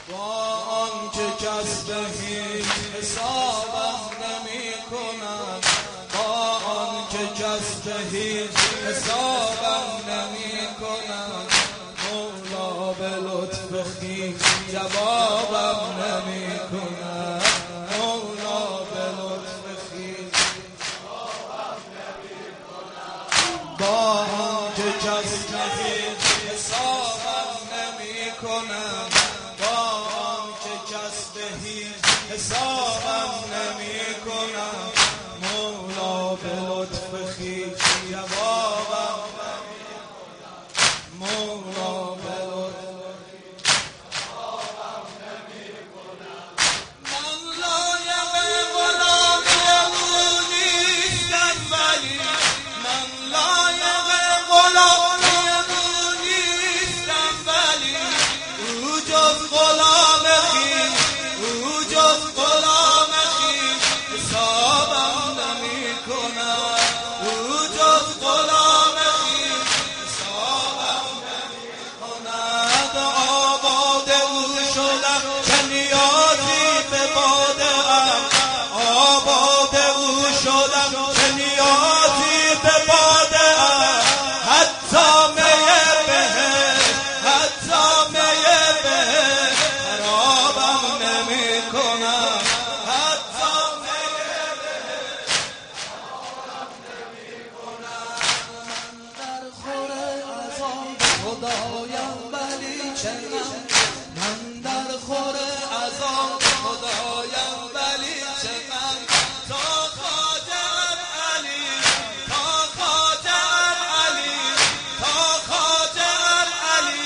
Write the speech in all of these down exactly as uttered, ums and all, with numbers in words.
با آنکه کس به هیچ حسابم نمی کند، با آنکه کس به هیچ حسابم نمی کند، مولا به لطف خویش جوابم نمی کند، مولا به لطف خویش جوابم نمی کند. با آنکه کس به هیچ حسابم نمی کند، با آنکه کس به هیچ حسابم نمی کند، مولا به لطف خویش جوابم نمی کند، مولا به لطف جوابم نمی کند. من لایق غلامی او نیستم، ولی من لایق غلامی او نیستم، ولی او جز غلام خویش، او جز غلام خویش حسابم نمی کند، او جز غلام خویش حسابم نمی کند. آباد او شدم که نیازی به باده ام، آباد او شدم که نیازی به باده ام، حتی میه بهشت، حتی میه بهشت خرابم نمی کنم، حتی میه بهشت خرابم نمی کنم. من در خور عذاب خدایم ولی چنم، من در خور عذاب خدایم ولی چنم، تا خواجه‌ام علی، تا خواجه‌ام علی، تا خواجه‌ام علی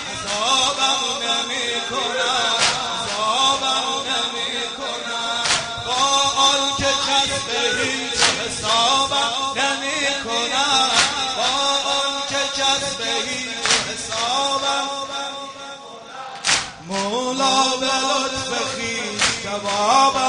عذابم نمی کند، عذابم نمی کند. با آنکه کس به هیچ حسابم نمی کند، با آنکه کس به هیچ حسابم، مولا به لطف خویش جوابم